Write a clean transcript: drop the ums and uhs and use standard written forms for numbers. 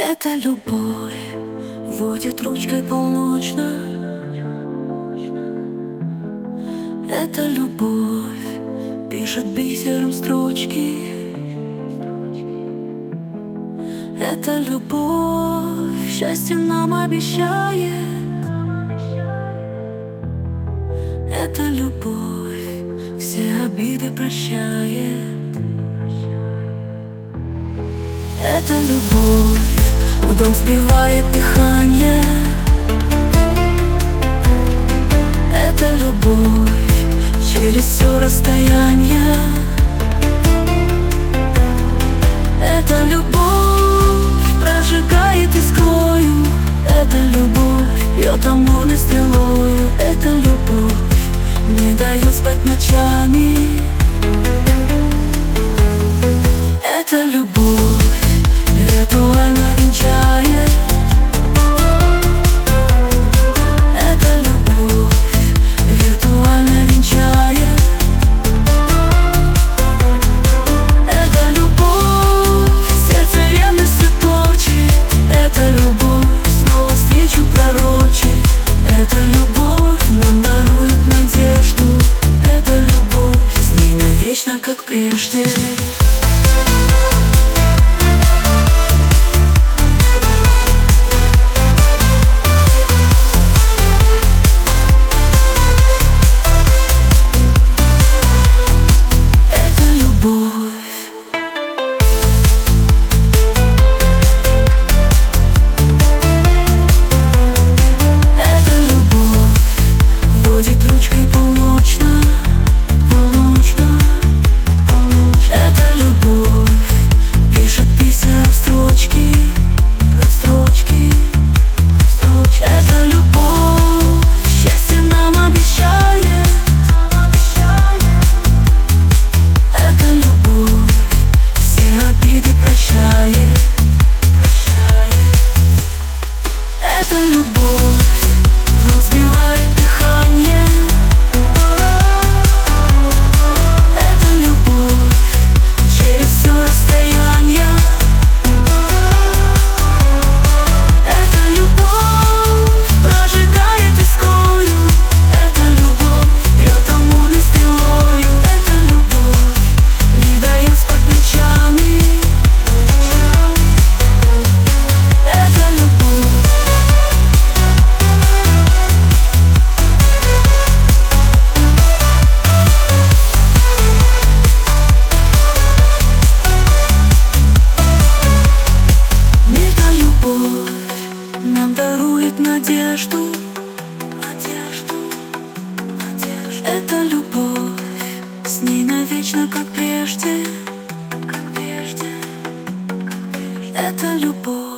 Это любовь водит ручкой полночно. Это любовь пишет бисером строчки. Это любовь счастье нам обещает. Это любовь все обиды прощает. Это любовь вдох сбивает дыхание. Это любовь через все расстояние. Это любовь прожигает искрою. Это любовь бьет амурной стрелою. Это любовь не дает спать ночами. Это любовь ритуально венчает. Это любовь виртуально венчает. Это любовь сердце ревностью точит. Это любовь снова встречу пророчит. Это любовь нам дарует надежду. Это любовь с ней навечно, как прежде. Это любовь разбивает дыхание. Это любовь через все расстояние. Это любовь прожигает искрою. Это любовь бьет амурной стрелою. Это любовь не дает спать ночами. Это любовь. Нам дарует надежду. Это любовь с ней навечно, как прежде. Это любовь.